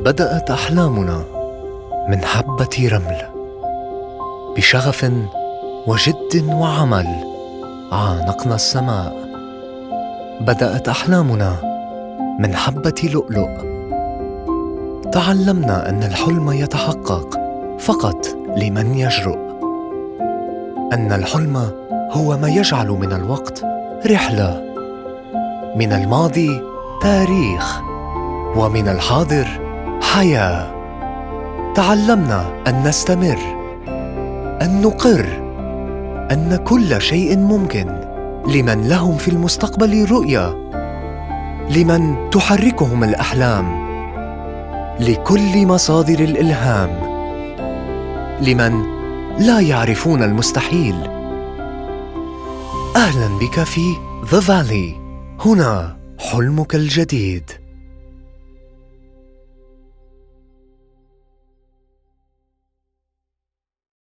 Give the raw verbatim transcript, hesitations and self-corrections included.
بدأت أحلامنا من حبة رمل، بشغف وجد وعمل عانقنا السماء. بدأت أحلامنا من حبة لؤلؤ، تعلمنا أن الحلم يتحقق فقط لمن يجرؤ، أن الحلم هو ما يجعل من الوقت رحلة، من الماضي تاريخ، ومن الحاضر حياة. تعلمنا أن نستمر، أن نقر أن كل شيء ممكن لمن لهم في المستقبل رؤية، لمن تحركهم الأحلام، لكل مصادر الإلهام، لمن لا يعرفون المستحيل. أهلاً بك في The Valley، هنا حلمك الجديد.